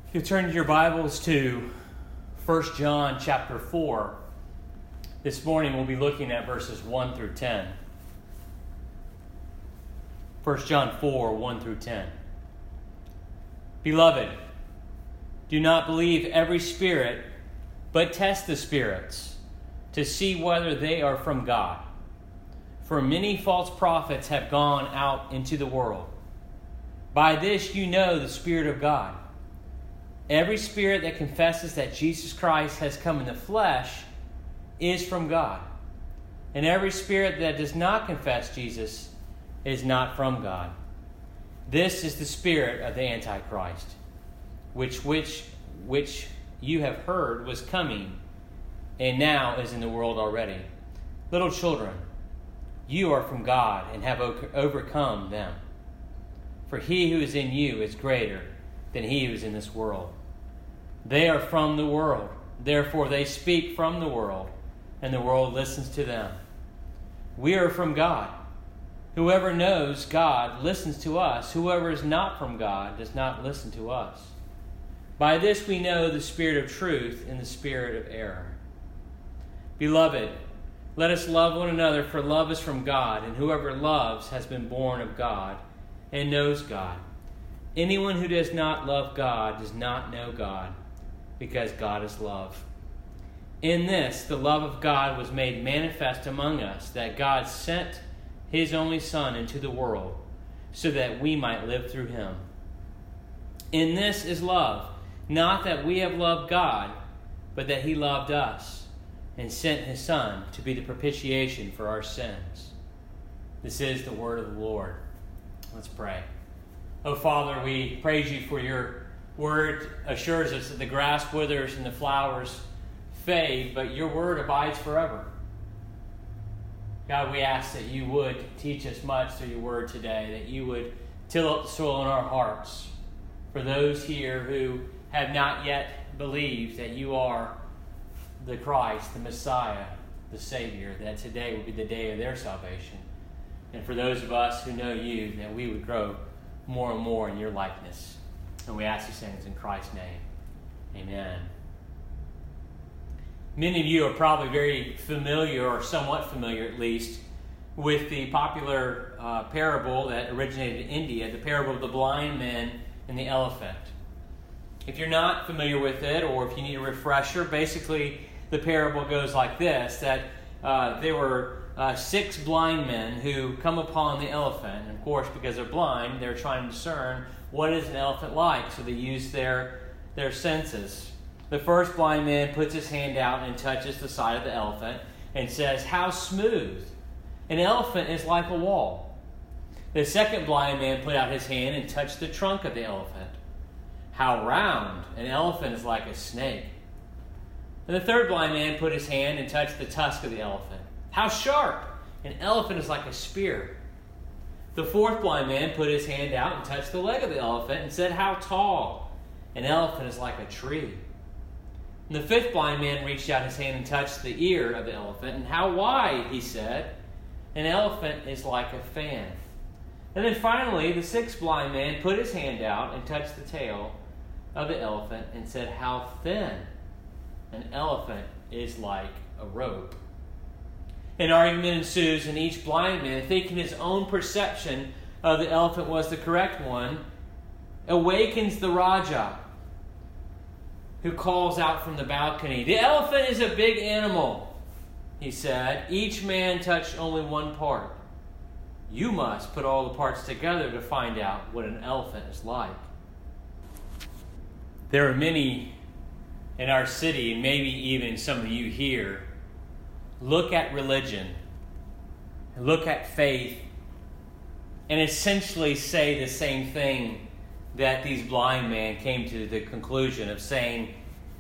If you turn your Bibles to 1 John chapter 4, this morning we'll be looking at verses 1 through 10. 1 John 4, 1 through 10. Beloved, do not believe every spirit, but test the spirits, to see whether they are from God. For many false prophets have gone out into the world. By this you know the Spirit of God. Every spirit that confesses that Jesus Christ has come in the flesh is from God. And every spirit that does not confess Jesus is not from God. This is the spirit of the Antichrist, which you have heard was coming, and now is in the world already. Little children, you are from God and have overcome them. For he who is in you is greater than he who is in this world. They are from the world, therefore they speak from the world, and the world listens to them. We are from God. Whoever knows God listens to us. Whoever is not from God does not listen to us. By this we know the spirit of truth and the spirit of error. Beloved, let us love one another, for love is from God, and whoever loves has been born of God and knows God. Anyone who does not love God does not know God, because God is love. In this, the love of God was made manifest among us, that God sent his only Son into the world, so that we might live through him. In this is love, not that we have loved God, but that he loved us, and sent his Son to be the propitiation for our sins. This is the word of the Lord. Let's pray. Oh, Father, we praise you for your word. Assures us that the grass withers and the flowers fade, but your word abides forever. God, we ask that you would teach us much through your word today, that you would till up the soil in our hearts for those here who have not yet believed that you are the Christ, the Messiah, the Savior, that today will be the day of their salvation. And for those of us who know you, that we would grow more and more in your likeness. And we ask these things in Christ's name. Amen. Many of you are probably very familiar, or somewhat familiar at least, with the popular parable that originated in India, the parable of the blind man and the elephant. If you're not familiar with it, or if you need a refresher, basically the parable goes like this, that there were 6 blind men who come upon the elephant. And of course, because they're blind, they're trying to discern what is an elephant like. So they use their senses. The first blind man puts his hand out and touches the side of the elephant and says, "How smooth! An elephant is like a wall." The second blind man put out his hand and touched the trunk of the elephant. "How round! An elephant is like a snake." And the third blind man put his hand and touched the tusk of the elephant. "How sharp! An elephant is like a spear." The fourth blind man put his hand out and touched the leg of the elephant and said, "How tall! An elephant is like a tree." And the fifth blind man reached out his hand and touched the ear of the elephant. "And how wide," he said, "an elephant is like a fan." And then finally, the sixth blind man put his hand out and touched the tail of the elephant and said, "How thin! An elephant is like a rope." An argument ensues, and each blind man, thinking his own perception of the elephant was the correct one, awakens the Raja, who calls out from the balcony, "The elephant is a big animal," he said. "Each man touched only one part. You must put all the parts together to find out what an elephant is like." There are many in our city, and maybe even some of you here, look at religion, look at faith, and essentially say the same thing that these blind men came to the conclusion of saying.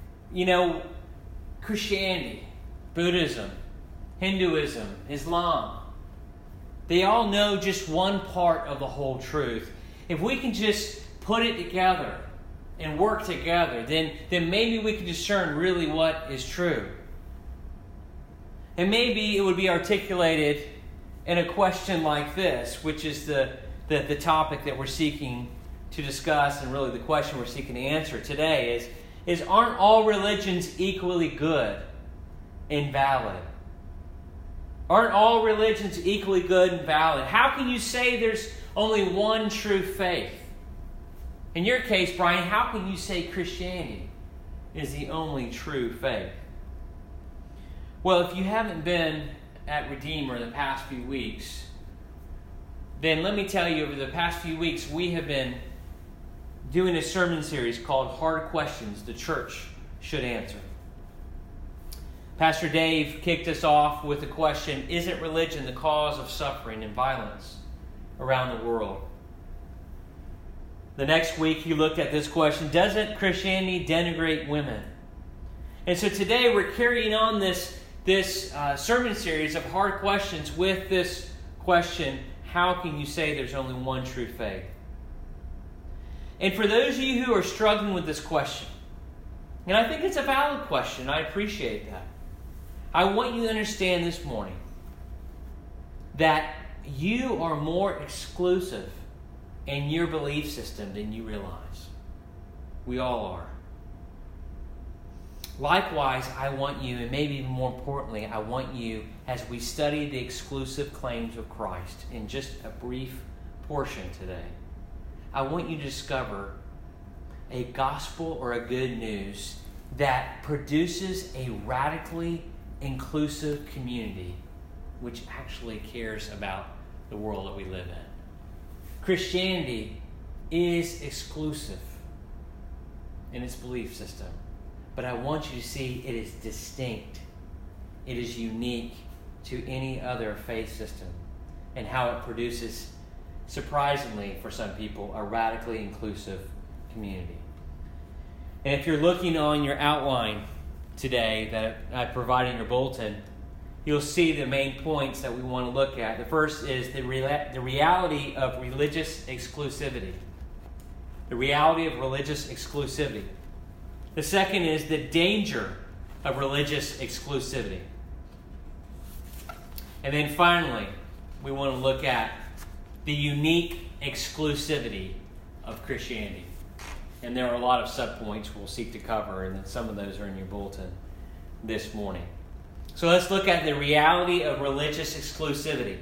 Christianity, Buddhism, Hinduism, Islam, they all know just one part of the whole truth. If we can just put it together and work together, then maybe we can discern really what is true. And maybe it would be articulated in a question like this, which is the topic that we're seeking to discuss, and really the question we're seeking to answer today is aren't all religions equally good and valid? Aren't all religions equally good and valid? How can you say there's only one true faith? In your case, Brian, how can you say Christianity is the only true faith? Well, if you haven't been at Redeemer the past few weeks, then let me tell you, over the past few weeks, we have been doing a sermon series called Hard Questions the Church Should Answer. Pastor Dave kicked us off with the question, isn't religion the cause of suffering and violence around the world? The next week he looked at this question, doesn't Christianity denigrate women? And so today we're carrying on this sermon series of hard questions with this question, how can you say there's only one true faith? And for those of you who are struggling with this question, and I think it's a valid question, I appreciate that, I want you to understand this morning that you are more exclusive in your belief system than you realize. We all are. Likewise, I want you, and maybe even more importantly, I want you, as we study the exclusive claims of Christ in just a brief portion today, I want you to discover a gospel or a good news that produces a radically inclusive community which actually cares about the world that we live in. Christianity is exclusive in its belief system, but I want you to see it is distinct. It is unique to any other faith system, and how it produces, surprisingly for some people, a radically inclusive community. And if you're looking on your outline today that I provided in your bulletin, you'll see the main points that we want to look at. The first is the reality of religious exclusivity. The reality of religious exclusivity. The second is the danger of religious exclusivity. And then finally, we want to look at the unique exclusivity of Christianity. And there are a lot of subpoints we'll seek to cover, and some of those are in your bulletin this morning. So let's look at the reality of religious exclusivity.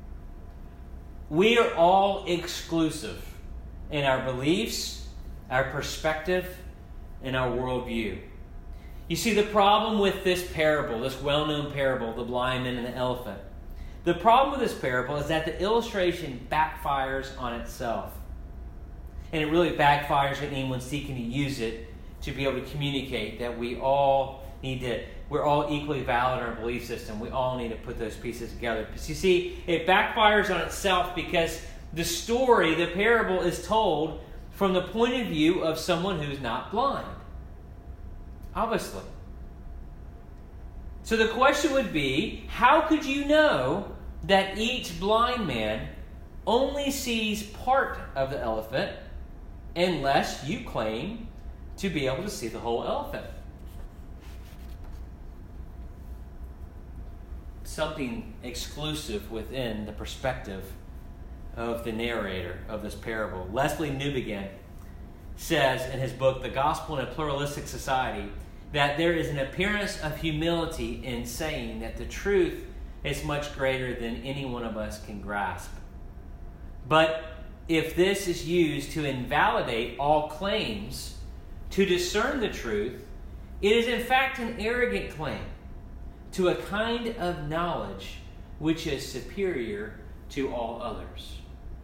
We are all exclusive in our beliefs, our perspective, and our worldview. You see, the problem with this parable, this well-known parable, the blind man and the elephant, the problem with this parable is that the illustration backfires on itself. And it really backfires at anyone seeking to use it to be able to communicate that we're all equally valid in our belief system. We all need to put those pieces together. But you see, it backfires on itself because the story, the parable, is told from the point of view of someone who's not blind. Obviously. So the question would be, how could you know that each blind man only sees part of the elephant unless you claim to be able to see the whole elephant? Something exclusive within the perspective of the narrator of this parable. Leslie Newbigin says in his book, The Gospel in a Pluralistic Society, that there is an appearance of humility in saying that the truth is much greater than any one of us can grasp. But if this is used to invalidate all claims to discern the truth, it is in fact an arrogant claim to a kind of knowledge which is superior to all others.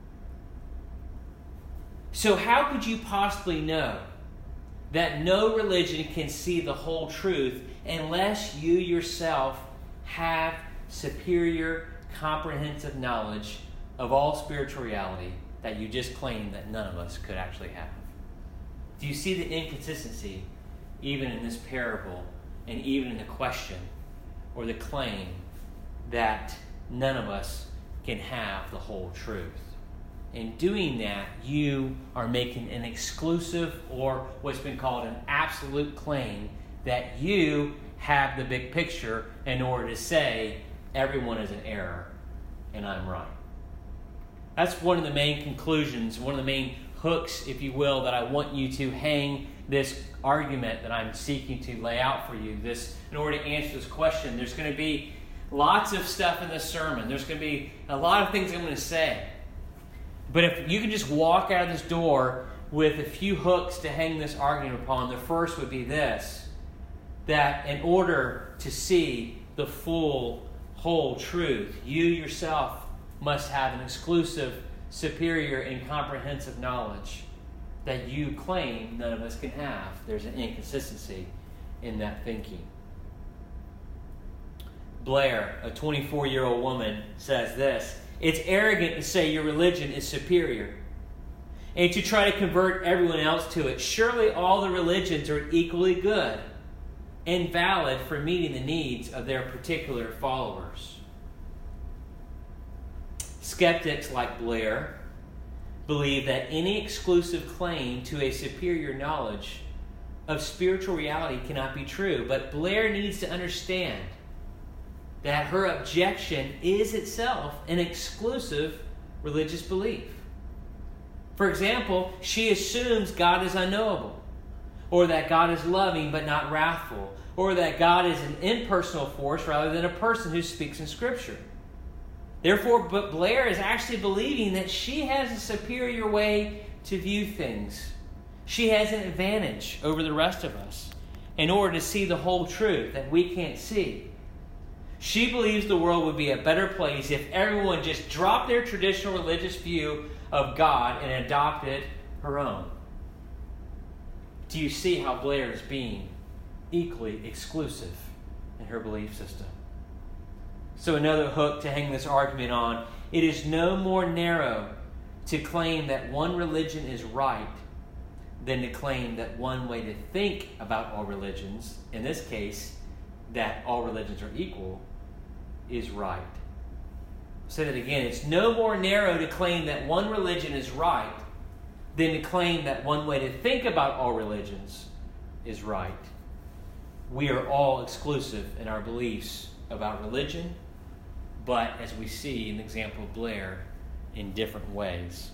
So how could you possibly know that no religion can see the whole truth unless you yourself have superior, comprehensive knowledge of all spiritual reality that you just claimed that none of us could actually have? Do you see the inconsistency even in this parable and even in the question or the claim that none of us can have the whole truth? In doing that, you are making an exclusive, or what's been called an absolute claim, that you have the big picture in order to say everyone is in error and I'm right. That's one of the main conclusions, one of the main hooks, if you will, that I want you to hang this argument that I'm seeking to lay out for you. In order to answer this question, there's going to be lots of stuff in this sermon. There's going to be a lot of things I'm going to say. But if you can just walk out of this door with a few hooks to hang this argument upon, the first would be this: that in order to see the full, whole truth, you yourself must have an exclusive, superior, and comprehensive knowledge that you claim none of us can have. There's an inconsistency in that thinking. Blair, a 24-year-old woman, says this: "It's arrogant to say your religion is superior and to try to convert everyone else to it. Surely all the religions are equally good and valid for meeting the needs of their particular followers." Skeptics like Blair believe that any exclusive claim to a superior knowledge of spiritual reality cannot be true. But Blair needs to understand that her objection is itself an exclusive religious belief. For example, she assumes God is unknowable, or that God is loving but not wrathful, or that God is an impersonal force rather than a person who speaks in Scripture. Therefore, but Blair is actually believing that she has a superior way to view things. She has an advantage over the rest of us in order to see the whole truth that we can't see. She believes the world would be a better place if everyone just dropped their traditional religious view of God and adopted her own. Do you see how Blair is being equally exclusive in her belief system? So another hook to hang this argument on: it is no more narrow to claim that one religion is right than to claim that one way to think about all religions, in this case, that all religions are equal, is right. I'll say that again. It's no more narrow to claim that one religion is right than to claim that one way to think about all religions is right. We are all exclusive in our beliefs about religion, but as we see in the example of Blair, in different ways.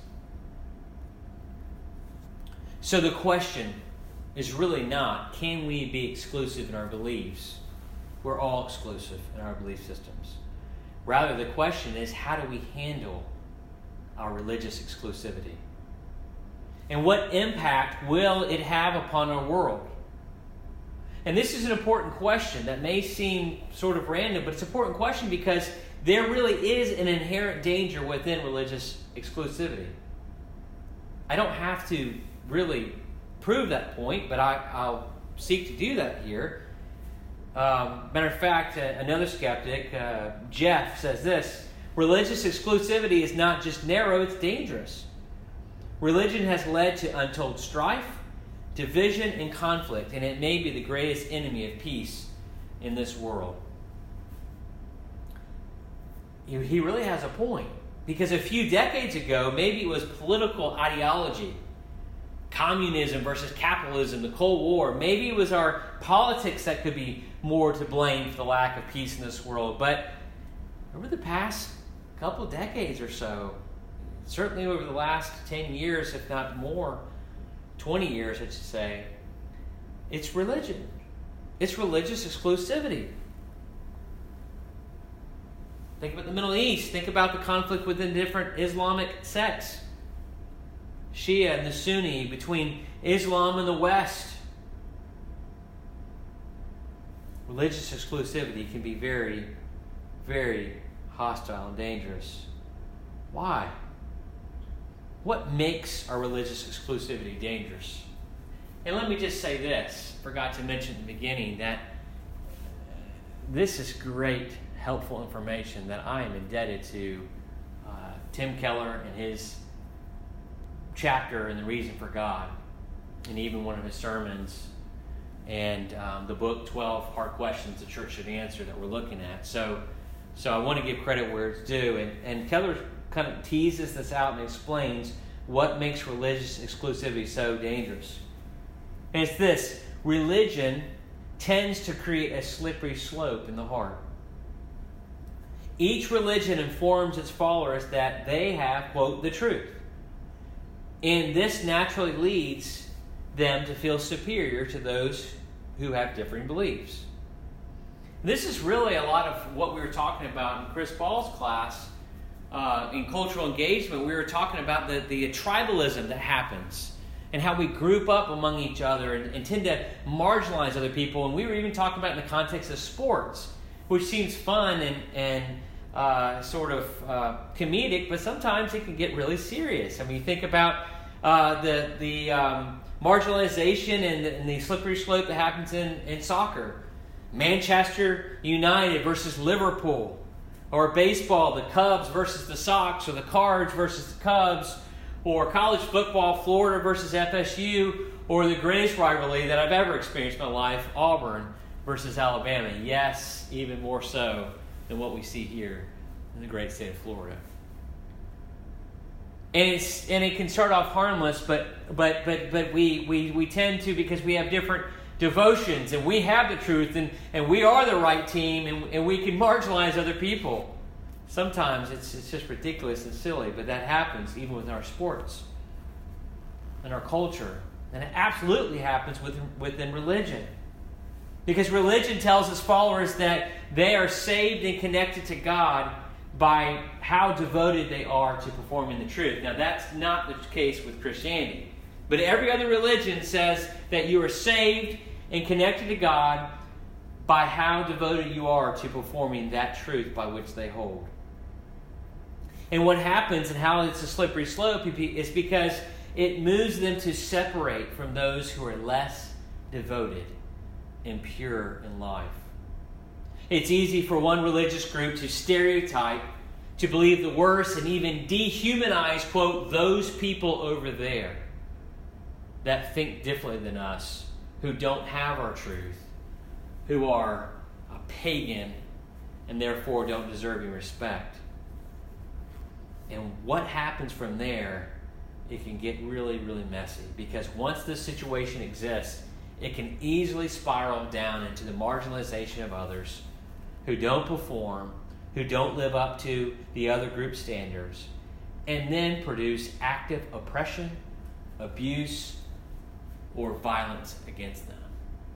So the question is really not, can we be exclusive in our beliefs? We're all exclusive in our belief systems. Rather, the question is, how do we handle our religious exclusivity? And what impact will it have upon our world? And this is an important question that may seem sort of random, but it's an important question because there really is an inherent danger within religious exclusivity. I don't have to really prove that point, but I'll seek to do that here. Matter of fact, another skeptic, Jeff, says this: religious exclusivity is not just narrow, it's dangerous. Religion has led to untold strife, division, and conflict, and it may be the greatest enemy of peace in this world. He really has a point, because a few decades ago, maybe it was political ideology, communism versus capitalism, the Cold War. Maybe it was our politics that could be more to blame for the lack of peace in this world. But over the past couple decades or so, certainly over the last 10 years, if not more, 20 years, I should say, it's religion. It's religious exclusivity. Think about the Middle East. Think about the conflict within different Islamic sects. Shia and the Sunni, between Islam and the West. Religious exclusivity can be very, very hostile and dangerous. Why? What makes our religious exclusivity dangerous? And let me just say this. Forgot to mention at the beginning that this is great, helpful information that I am indebted to Tim Keller and his chapter in The Reason for God, and even one of his sermons, and the book 12 Hard Questions the Church Should Answer that we're looking at. So I want to give credit where it's due. And Keller kind of teases this out and explains what makes religious exclusivity so dangerous. And it's this: religion tends to create a slippery slope in the heart. Each religion informs its followers that they have, quote, the truth. And this naturally leads them to feel superior to those who have differing beliefs. This is really a lot of what we were talking about in Chris Ball's class in cultural engagement. We were talking about the tribalism that happens and how we group up among each other and tend to marginalize other people. And we were even talking about in the context of sports, which seems fun and sort of comedic, but sometimes it can get really serious. I mean, you think about the marginalization and the slippery slope that happens in soccer. Manchester United versus Liverpool. Or baseball, the Cubs versus the Sox, or the Cards versus the Cubs, or college football, Florida versus FSU, or the greatest rivalry that I've ever experienced in my life, Auburn versus Alabama. Yes, even more so than what we see here in the great state of Florida. And it can start off harmless, but we tend to, because we have different devotions and we have the truth and we are the right team and we can marginalize other people. Sometimes it's just ridiculous and silly, but that happens even with our sports and our culture. And it absolutely happens within religion. Because religion tells its followers that they are saved and connected to God by how devoted they are to performing the truth. Now, that's not the case with Christianity. But every other religion says that you are saved and connected to God by how devoted you are to performing that truth by which they hold. And what happens and how it's a slippery slope is because it moves them to separate from those who are less devoted and pure in life. It's easy for one religious group to stereotype, to believe the worst, and even dehumanize, quote, those people over there that think differently than us, who don't have our truth, who are a pagan and therefore don't deserve your respect. And what happens from there, it can get really, really messy. Because once this situation exists, it can easily spiral down into the marginalization of others who don't perform, who don't live up to the other group standards, and then produce active oppression, abuse, or violence against them.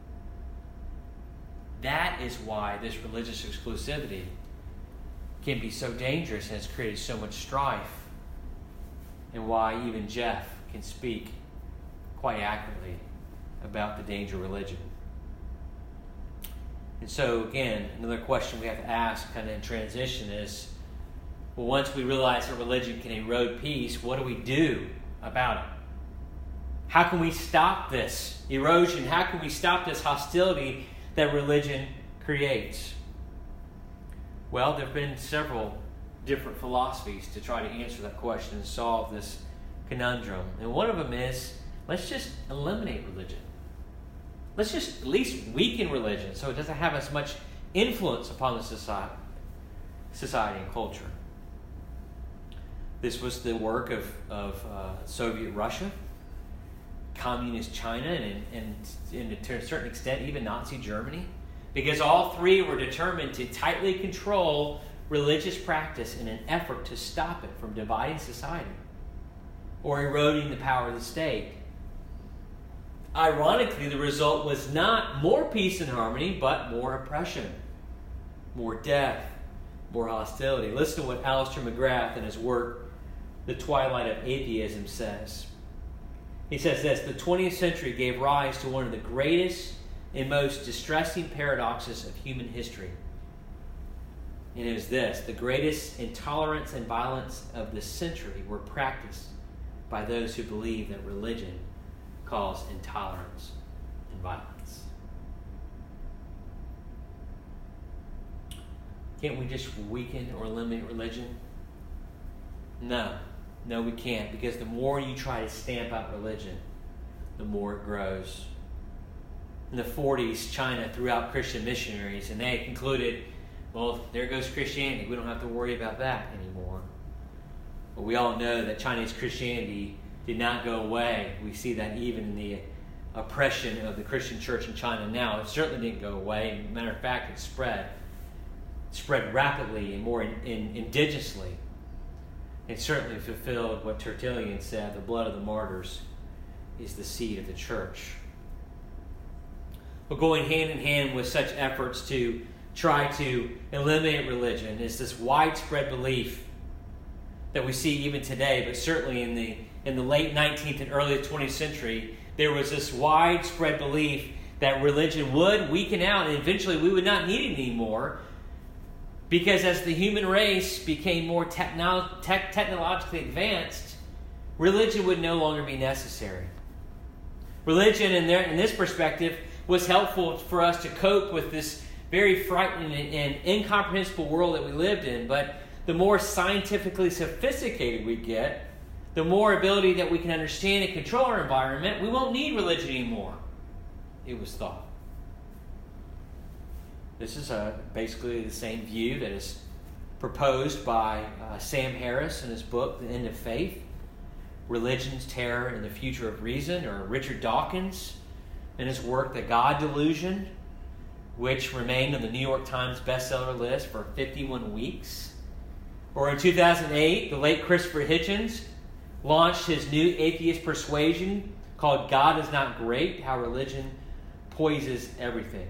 That is why this religious exclusivity can be so dangerous and has created so much strife, and why even Jeff can speak quite accurately about the danger of religion. And so, again, another question we have to ask kind of in transition is, well, once we realize that religion can erode peace, what do we do about it? How can we stop this erosion? How can we stop this hostility that religion creates? Well, there have been several different philosophies to try to answer that question and solve this conundrum. And one of them is, let's just eliminate religion. Let's just at least weaken religion so it doesn't have as much influence upon the society and culture. This was the work of Soviet Russia, Communist China, and to a certain extent even Nazi Germany, because all three were determined to tightly control religious practice in an effort to stop it from dividing society or eroding the power of the state. Ironically, the result was not more peace and harmony, but more oppression, more death, more hostility. Listen to what Alistair McGrath in his work, The Twilight of Atheism, says. He says this: the 20th century gave rise to one of the greatest and most distressing paradoxes of human history. And it is this: the greatest intolerance and violence of the century were practiced by those who believe that religion caused intolerance and violence. Can't we just weaken or eliminate religion? No, we can't, because the more you try to stamp out religion, the more it grows. In the 40s, China threw out Christian missionaries, and they concluded, well, there goes Christianity. We don't have to worry about that anymore. But we all know that Chinese Christianity did not go away. We see that even in the oppression of the Christian church in China now. It certainly didn't go away. As a matter of fact, it spread rapidly and more indigenously. It certainly fulfilled what Tertullian said, the blood of the martyrs is the seed of the church. But going hand in hand with such efforts to try to eliminate religion is this widespread belief that we see even today, but certainly in the late 19th and early 20th century, there was this widespread belief that religion would weaken out and eventually we would not need it anymore, because as the human race became more technologically advanced, religion would no longer be necessary. Religion, in this perspective, was helpful for us to cope with this very frightening and incomprehensible world that we lived in. But the more scientifically sophisticated we get, the more ability that we can understand and control our environment, we won't need religion anymore, it was thought. This is basically the same view that is proposed by Sam Harris in his book, The End of Faith, Religion's Terror and the Future of Reason, or Richard Dawkins in his work, The God Delusion, which remained on the New York Times bestseller list for 51 weeks. Or in 2008, the late Christopher Hitchens launched his new atheist persuasion called God is Not Great, How Religion Poisons Everything.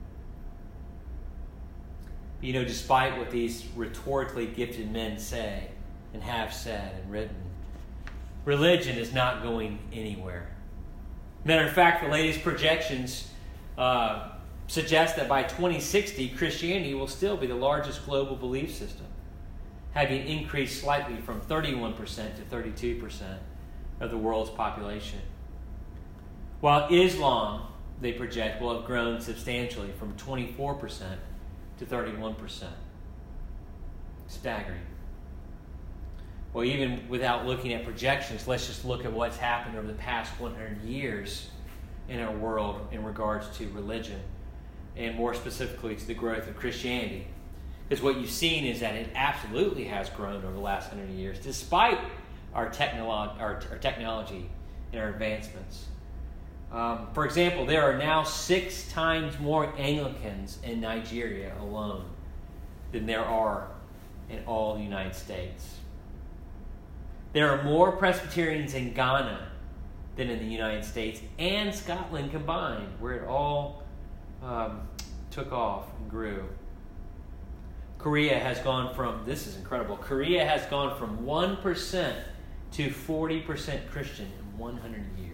You know, despite what these rhetorically gifted men say and have said and written, religion is not going anywhere. Matter of fact, the latest projections suggest that by 2060, Christianity will still be the largest global belief system, having increased slightly from 31% to 32% of the world's population. While Islam, they project, will have grown substantially from 24% to 31%. Staggering. Well, even without looking at projections, let's just look at what's happened over the past 100 years in our world in regards to religion, and more specifically to the growth of Christianity. Because what you've seen is that it absolutely has grown over the last 100 years, despite our technology and our advancements. For example, there are now 6 times more Anglicans in Nigeria alone than there are in all the United States. There are more Presbyterians in Ghana than in the United States and Scotland combined, where it all took off and grew. Korea has gone from, this is incredible, Korea has gone from 1% to 40% Christian in 100 years.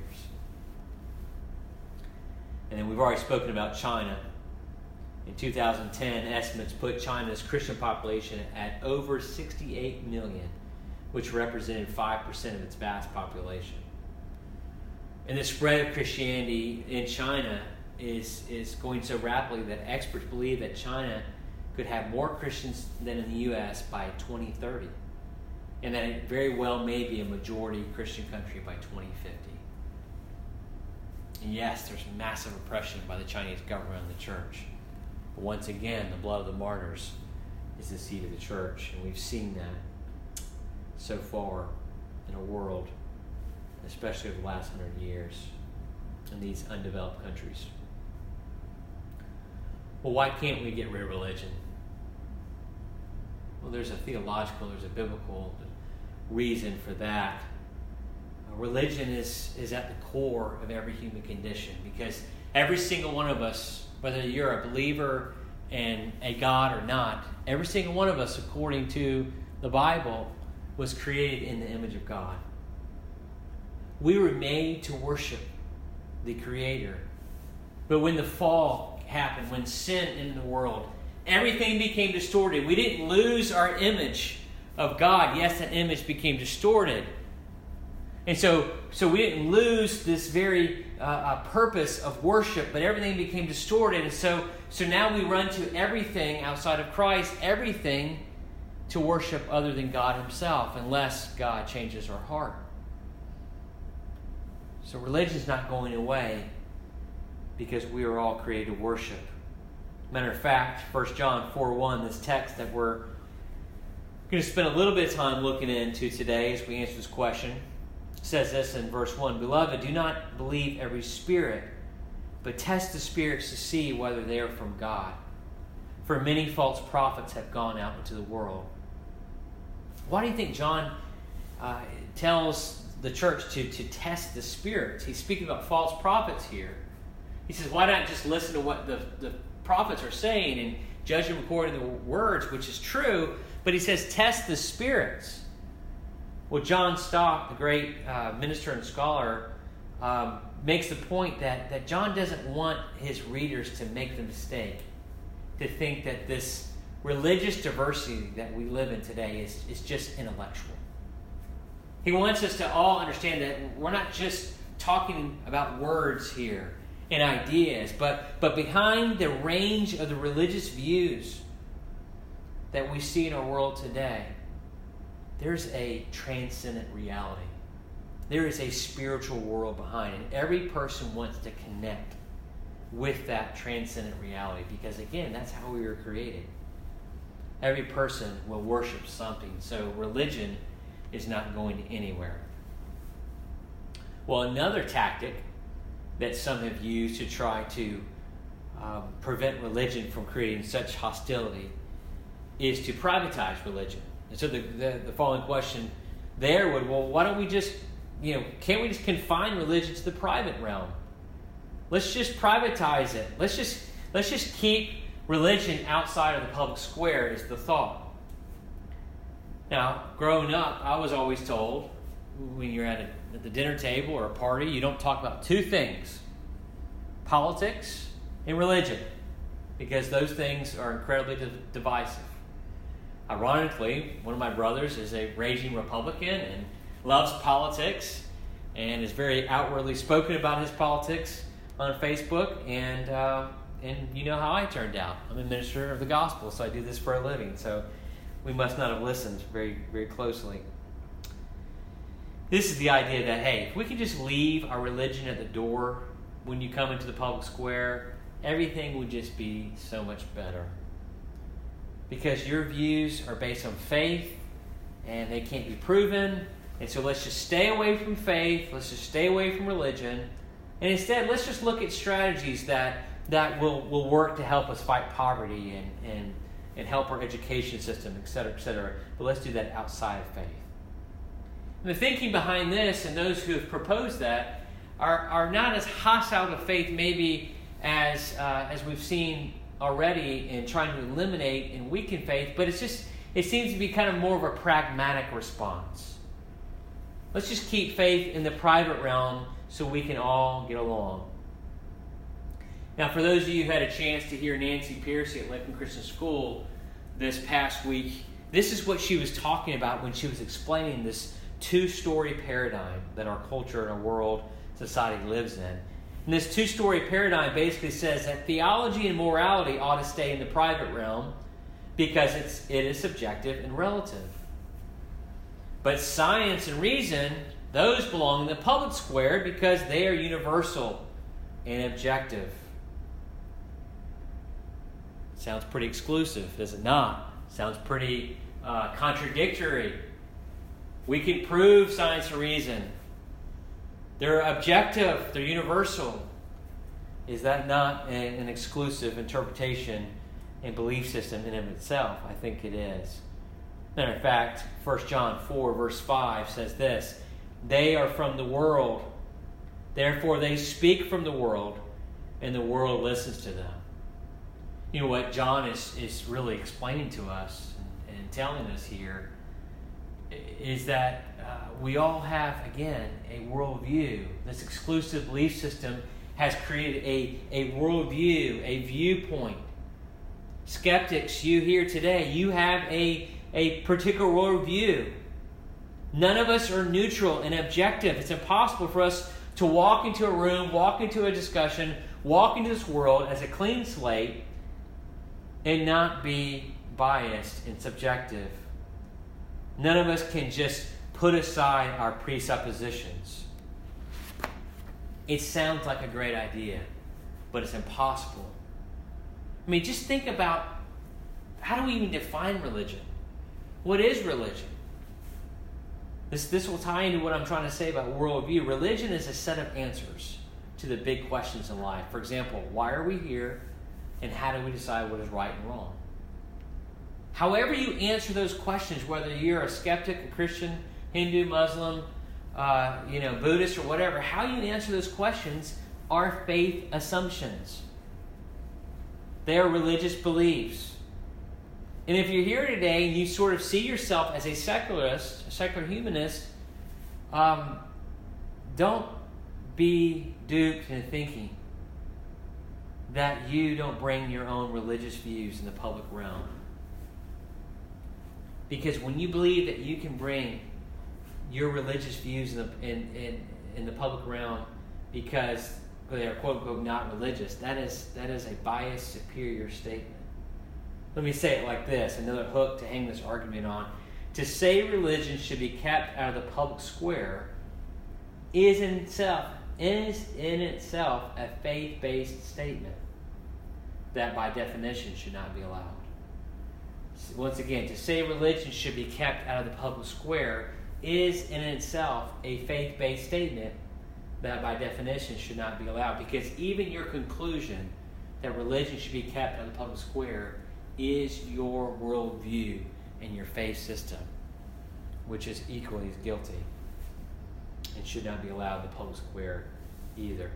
And then we've already spoken about China. In 2010, estimates put China's Christian population at over 68 million, which represented 5% of its vast population. And the spread of Christianity in China is going so rapidly that experts believe that China could have more Christians than in the U.S. by 2030, and that it very well may be a majority Christian country by 2050. And yes, there's massive oppression by the Chinese government and the church. But once again, the blood of the martyrs is the seed of the church, and we've seen that so far in our world, especially over the last 100 years in these undeveloped countries. Well, why can't we get rid of religion? Well, there's a theological, there's a biblical reason for that. Religion is at the core of every human condition, because every single one of us, whether you're a believer in a God or not, every single one of us, according to the Bible, was created in the image of God. We were made to worship the Creator. But when the fall happened, when sin entered the world, everything became distorted. We didn't lose our image of God. Yes, that image became distorted. And so we didn't lose this very purpose of worship, but everything became distorted. And so now we run to everything outside of Christ, everything to worship other than God Himself, unless God changes our heart. So religion's not going away because we are all created to worship. Matter of fact, 1 John 4:1, this text that we're going to spend a little bit of time looking into today as we answer this question, says this in verse 1, "Beloved, do not believe every spirit, but test the spirits to see whether they are from God. For many false prophets have gone out into the world." Why do you think John tells the church to test the spirits. He's speaking about false prophets here. He says, why not just listen to what the prophets are saying and judge them according to the words, which is true, but he says, test the spirits. Well, John Stott, the great minister and scholar, makes the point that John doesn't want his readers to make the mistake to think that this religious diversity that we live in today is just intellectual. He wants us to all understand that we're not just talking about words here and ideas, but behind the range of the religious views that we see in our world today, there's a transcendent reality. There is a spiritual world behind it. And every person wants to connect with that transcendent reality because, again, that's how we were created. Every person will worship something, so religion is not going anywhere. Well, another tactic that some have used to try to prevent religion from creating such hostility is to privatize religion. And so the following question there would, well, why don't we just, can't we just confine religion to the private realm? Let's just privatize it. Let's just keep religion outside of the public square is the thought. Now, growing up, I was always told when you're at the dinner table or a party, you don't talk about two things, politics and religion, because those things are incredibly divisive. Ironically, one of my brothers is a raging Republican and loves politics and is very outwardly spoken about his politics on Facebook, and you know how I turned out. I'm a minister of the gospel, so I do this for a living, so we must not have listened very, very closely. This is the idea that, hey, if we can just leave our religion at the door when you come into the public square, everything would just be so much better. Because your views are based on faith, and they can't be proven, and so let's just stay away from faith, let's just stay away from religion, and instead let's just look at strategies that will work to help us fight poverty and help our education system, et cetera, but let's do that outside of faith. And the thinking behind this, and those who have proposed that, are not as hostile to faith maybe as we've seen already in trying to eliminate and weaken faith, but it seems to be kind of more of a pragmatic response. Let's just keep faith in the private realm so we can all get along. Now, for those of you who had a chance to hear Nancy Piercy at Lakeland Christian School this past week, this is what she was talking about when she was explaining this two-story paradigm that our culture and our world, society lives in. And this two-story paradigm basically says that theology and morality ought to stay in the private realm because it is subjective and relative. But science and reason, those belong in the public square because they are universal and objective. Sounds pretty exclusive, does it not? Sounds pretty contradictory. We can prove science and reason. They're objective. They're universal. Is that not an exclusive interpretation and belief system in and of itself? I think it is. Matter of fact, 1 John 4, verse 5 says this, "They are from the world. Therefore they speak from the world, and the world listens to them." You know what John is really explaining to us and telling us here is that we all have, again, a worldview. This exclusive belief system has created a worldview, a viewpoint. Skeptics, you here today, you have a particular worldview. None of us are neutral and objective. It's impossible for us to walk into a room, walk into a discussion, walk into this world as a clean slate and not be biased and subjective. None of us can just put aside our presuppositions. It sounds like a great idea, but it's impossible. I mean, just think about, how do we even define religion? What is religion? This will tie into what I'm trying to say about worldview. Religion is a set of answers to the big questions in life. For example, why are we here? And how do we decide what is right and wrong? However you answer those questions, whether you're a skeptic, a Christian, Hindu, Muslim, Buddhist, or whatever, how you answer those questions are faith assumptions. They are religious beliefs. And if you're here today and you sort of see yourself as a secularist, a secular humanist, don't be duped into thinking that you don't bring your own religious views in the public realm. Because when you believe that you can bring your religious views in the public realm because they are quote unquote not religious, that is a biased, superior statement. Let me say it like this, another hook to hang this argument on. To say religion should be kept out of the public square is in itself a faith-based statement that by definition should not be allowed. Once again, to say religion should be kept out of the public square is in itself a faith-based statement that by definition should not be allowed, because even your conclusion that religion should be kept out of the public square is your worldview and your faith system, which is equally as guilty and should not be allowed in the public square either.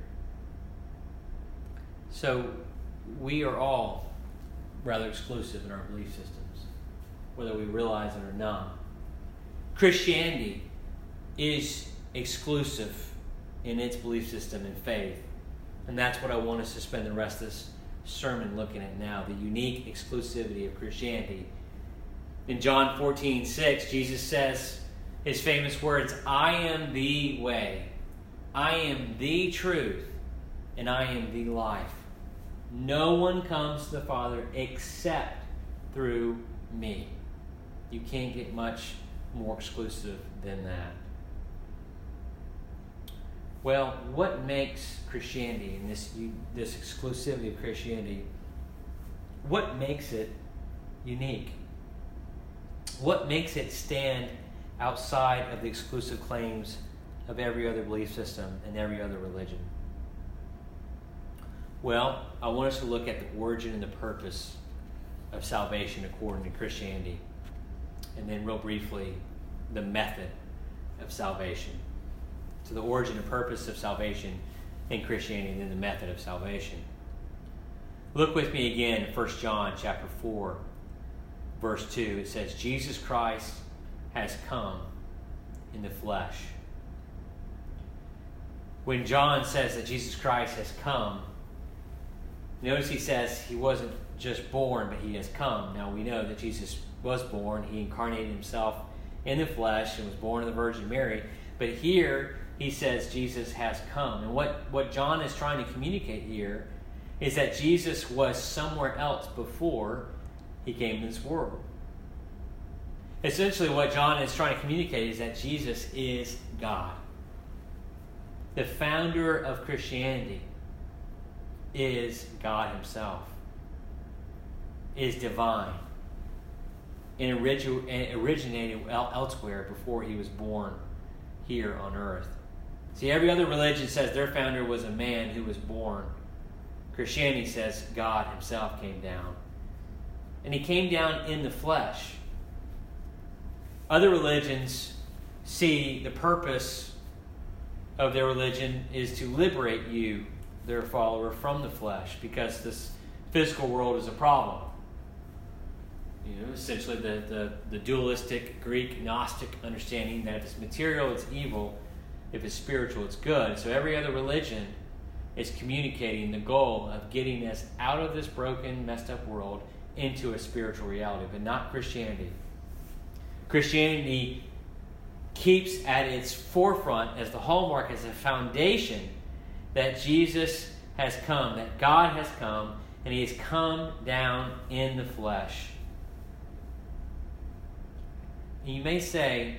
So we are all rather exclusive in our belief systems, whether we realize it or not. Christianity is exclusive in its belief system and faith, and that's what I want us to spend the rest of this sermon looking at now, the unique exclusivity of Christianity. In John 14:6, Jesus says his famous words, I am the way, I am the truth, and I am the life. No one comes to the Father except through me. You can't get much more exclusive than that. Well, what makes Christianity and this exclusivity of Christianity, what makes it unique? What makes it stand outside of the exclusive claims of every other belief system and every other religion? Well, I want us to look at the origin and the purpose of salvation according to Christianity, and then real briefly, the method of salvation. So the origin and purpose of salvation in Christianity, and then the method of salvation. Look with me again in 1 John chapter 4, verse 2. It says, Jesus Christ has come in the flesh. When John says that Jesus Christ has come, notice he says he wasn't just born, but he has come. Now we know that Jesus was born. He incarnated himself in the flesh and was born of the Virgin Mary. But here he says Jesus has come. And what John is trying to communicate here is that Jesus was somewhere else before he came to this world. Essentially what John is trying to communicate is that Jesus is God. The founder of Christianity is God himself, is divine, and originated elsewhere before he was born here on earth. See, every other religion says their founder was a man who was born. Christianity says God himself came down. And he came down in the flesh. Other religions see the purpose of their religion is to liberate you, their follower, from the flesh, because this physical world is a problem. Essentially the dualistic Greek Gnostic understanding that if it's material, it's evil. If it's spiritual, it's good. So every other religion is communicating the goal of getting us out of this broken, messed up world into a spiritual reality, but not Christianity. Christianity keeps at its forefront as the hallmark, as a foundation, that Jesus has come, that God has come, and he has come down in the flesh. And you may say,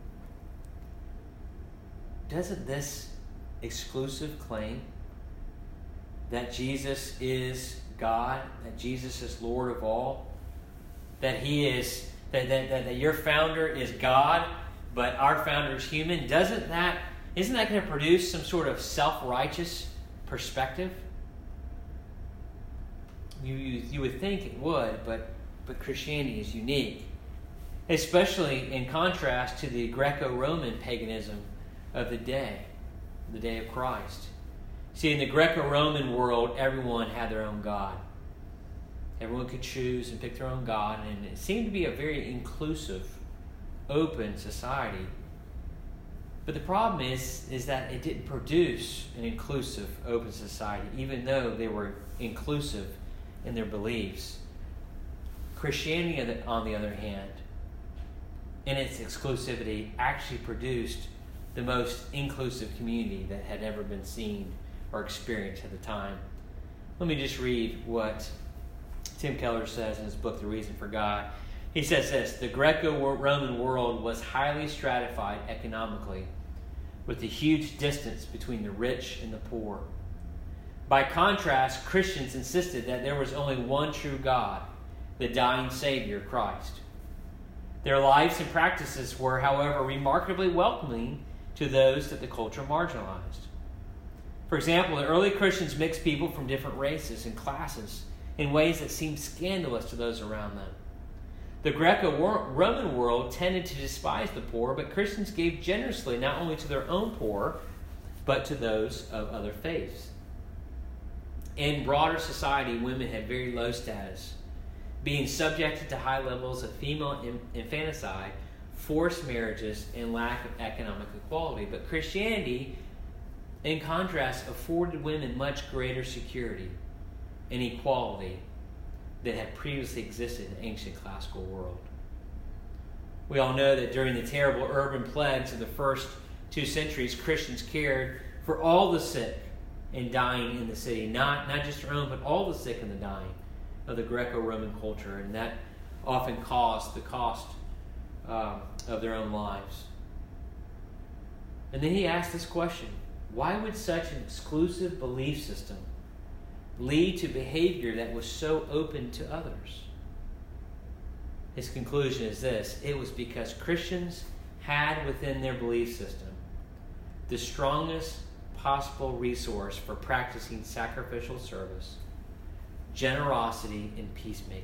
doesn't this exclusive claim that Jesus is God, that Jesus is Lord of all, that he is, that your founder is God, but our founder is human, isn't that going to produce some sort of self-righteous perspective? You would think it would, but Christianity is unique especially in contrast to the Greco-Roman paganism of the day of Christ. See, in the Greco-Roman world, everyone had their own god. Everyone could choose and pick their own god, and it seemed to be a very inclusive, open society. But the problem is that it didn't produce an inclusive, open society, even though they were inclusive in their beliefs. Christianity, on the other hand, in its exclusivity, actually produced the most inclusive community that had ever been seen or experienced at the time. Let me just read what Tim Keller says in his book, The Reason for God. He says this: the Greco-Roman world was highly stratified economically, with a huge distance between the rich and the poor. By contrast, Christians insisted that there was only one true God, the dying Savior, Christ. Their lives and practices were, however, remarkably welcoming to those that the culture marginalized. For example, the early Christians mixed people from different races and classes in ways that seemed scandalous to those around them. The Greco-Roman world tended to despise the poor, but Christians gave generously not only to their own poor, but to those of other faiths. In broader society, women had very low status, being subjected to high levels of female infanticide, forced marriages, and lack of economic equality. But Christianity, in contrast, afforded women much greater security and equality that had previously existed in the ancient classical world. We all know that during the terrible urban plagues of the first 2 centuries, Christians cared for all the sick and dying in the city, not just their own, but all the sick and the dying of the Greco-Roman culture, and that often caused the cost of their own lives. And then he asked this question: why would such an exclusive belief system lead to behavior that was so open to others? His conclusion is this: it was because Christians had within their belief system the strongest possible resource for practicing sacrificial service, generosity, and peacemaking.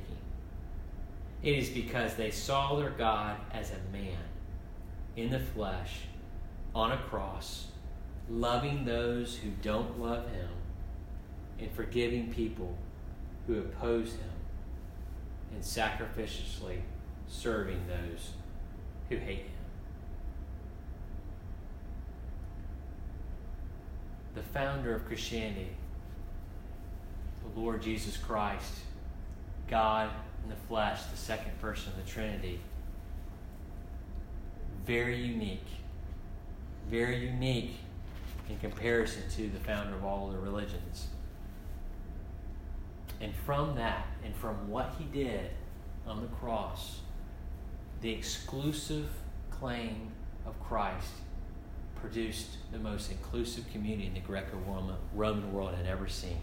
It is because they saw their God as a man in the flesh, on a cross, loving those who don't love him, and forgiving people who oppose him, and sacrificially serving those who hate him. The founder of Christianity, the Lord Jesus Christ, God in the flesh, the second person of the Trinity, very unique in comparison to the founder of all the religions. And from that, and from what he did on the cross, the exclusive claim of Christ produced the most inclusive community the Greco-Roman world had ever seen.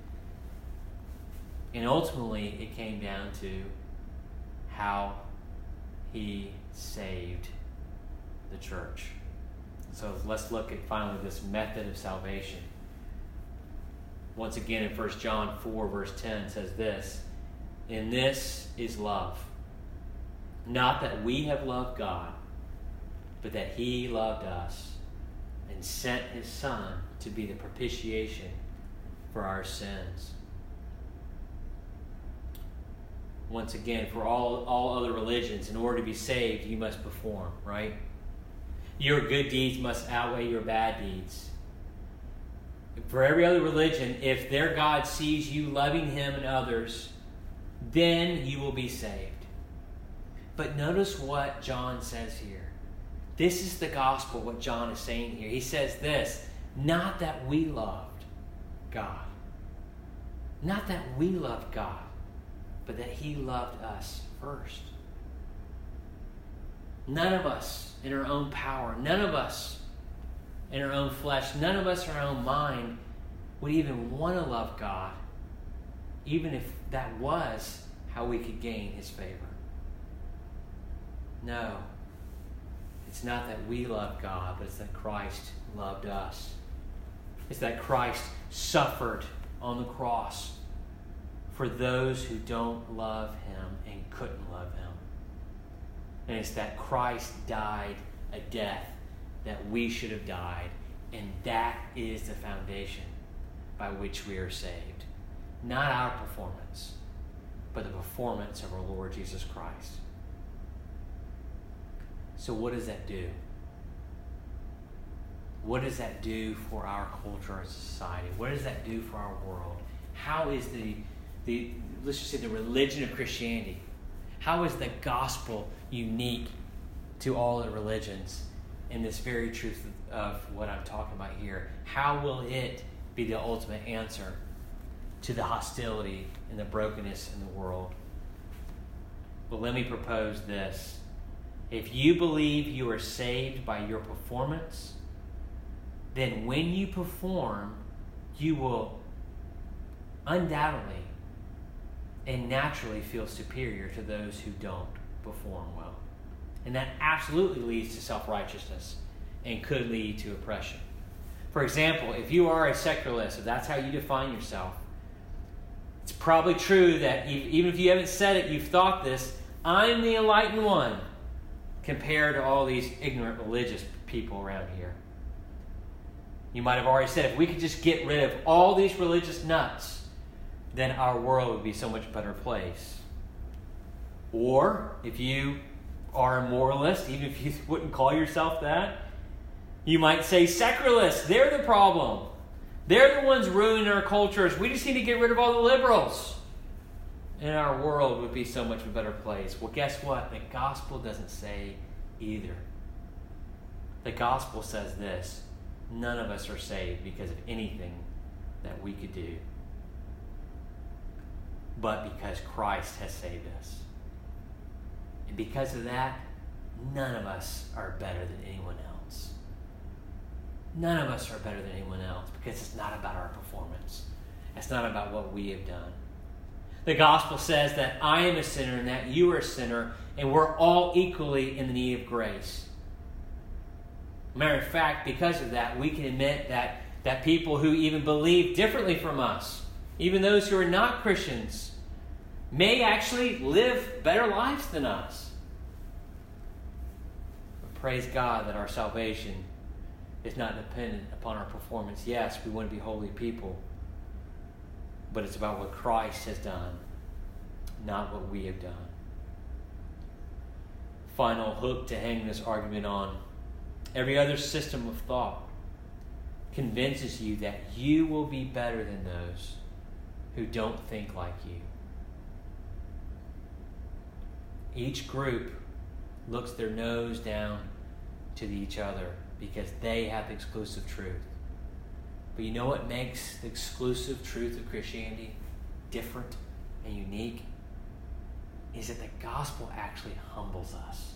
And ultimately, it came down to how he saved the church. So let's look at finally this method of salvation. Once again, in 1 John 4, verse 10 says this: "In this is love, not that we have loved God, but that he loved us and sent his Son to be the propitiation for our sins." Once again, for all other religions, in order to be saved, you must perform, right? Your good deeds must outweigh your bad deeds. For every other religion, if their God sees you loving him and others, then you will be saved. But notice what John says here. This is the gospel, what John is saying here. He says this: not that we loved God. Not that we loved God, but that he loved us first. None of us in our own power, none of us in our own flesh, none of us in our own mind would even want to love God, even if that was how we could gain his favor. No, it's not that we love God, but it's that Christ loved us. It's that Christ suffered on the cross for those who don't love him and couldn't love him. And it's that Christ died a death that we should have died. And that is the foundation by which we are saved. Not our performance, but the performance of our Lord Jesus Christ. So what does that do? What does that do for our culture and society? What does that do for our world? How is let's just say the religion of Christianity, how is the gospel unique to all the religions in this very truth of what I'm talking about here? How will it be the ultimate answer to the hostility and the brokenness in the world? But let me propose this. If you believe you are saved by your performance, then when you perform, you will undoubtedly and naturally feel superior to those who don't perform well. And that absolutely leads to self-righteousness and could lead to oppression. For example, if you are a secularist, if that's how you define yourself, it's probably true that even if you haven't said it, you've thought this, I'm the enlightened one compared to all these ignorant religious people around here. You might have already said, if we could just get rid of all these religious nuts, then our world would be so much better place. Or, if you are a moralist, even if you wouldn't call yourself that, you might say secularists, they're the problem. They're the ones ruining our cultures. We just need to get rid of all the liberals. And our world would be so much a better place. Well, guess what? The gospel doesn't say either. The gospel says this: none of us are saved because of anything that we could do, but because Christ has saved us. And because of that, none of us are better than anyone else. None of us are better than anyone else because it's not about our performance. It's not about what we have done. The gospel says that I am a sinner and that you are a sinner, and we're all equally in the need of grace. Matter of fact, because of that, we can admit that people who even believe differently from us, even those who are not Christians, may actually live better lives than us. But praise God that our salvation is not dependent upon our performance. Yes, we want to be holy people, but it's about what Christ has done, not what we have done. Final hook to hang this argument on. Every other system of thought convinces you that you will be better than those who don't think like you. Each group looks their nose down to each other because they have the exclusive truth. But you know what makes the exclusive truth of Christianity different and unique? Is that the gospel actually humbles us.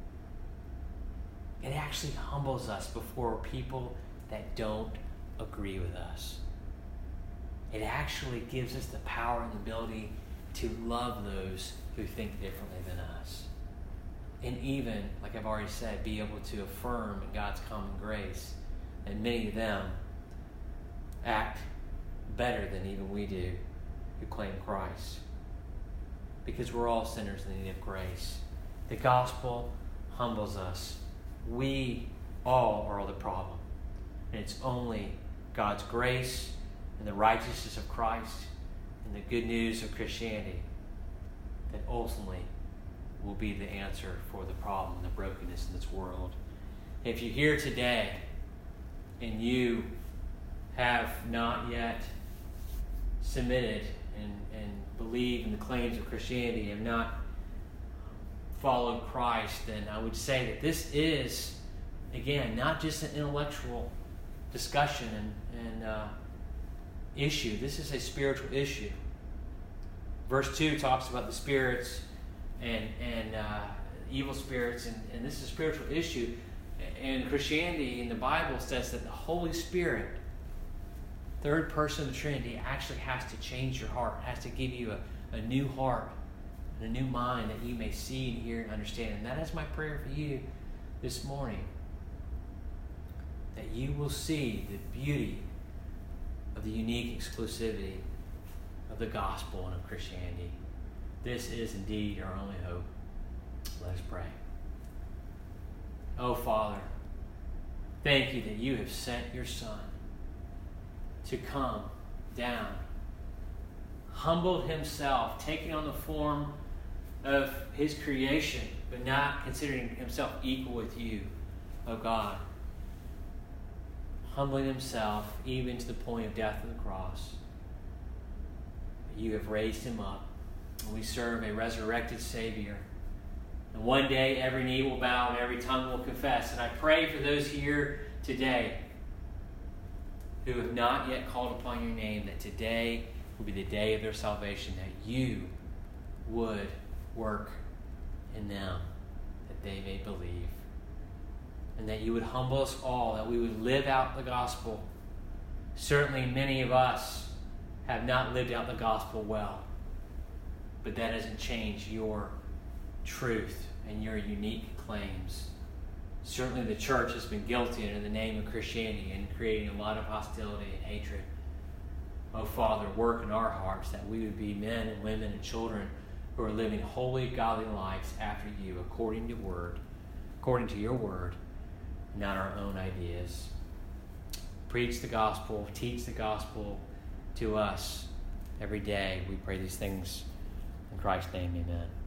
It actually humbles us before people that don't agree with us. It actually gives us the power and the ability to love those who think differently than us. And even, like I've already said, be able to affirm in God's common grace that many of them act better than even we do who claim Christ. Because we're all sinners in need of grace. The gospel humbles us. We all are the problem. And it's only God's grace and the righteousness of Christ and the good news of Christianity that ultimately will be the answer for the problem and the brokenness in this world. If you're here today and you have not yet submitted and believed in the claims of Christianity, have not followed Christ, then I would say that this is, again, not just an intellectual discussion and issue. This is a spiritual issue. Verse 2 talks about the spirits and evil spirits, and this is a spiritual issue. And Christianity in the Bible says that the Holy Spirit, third person of the Trinity, actually has to change your heart, has to give you a new heart and a new mind that you may see and hear and understand. And that is my prayer for you this morning, that you will see the beauty of the unique exclusivity of the gospel and of Christianity. This is indeed our only hope. Let us pray. Oh, Father, thank you that you have sent your Son to come down, humbled himself, taking on the form of his creation, but not considering himself equal with you, oh God. Humbling himself even to the point of death on the cross. You have raised him up, and we serve a resurrected Savior. And one day every knee will bow and every tongue will confess. And I pray for those here today who have not yet called upon your name, that today will be the day of their salvation, that you would work in them, that they may believe. And that you would humble us all, that we would live out the gospel. Certainly many of us have not lived out the gospel well, but that doesn't change your truth and your unique claims. Certainly the church has been guilty in the name of Christianity and creating a lot of hostility and hatred. Oh, Father, work in our hearts that we would be men and women and children who are living holy, godly lives after you, according to your word, not our own ideas. Preach the gospel, teach the gospel to us every day. We pray these things in Christ's name, amen.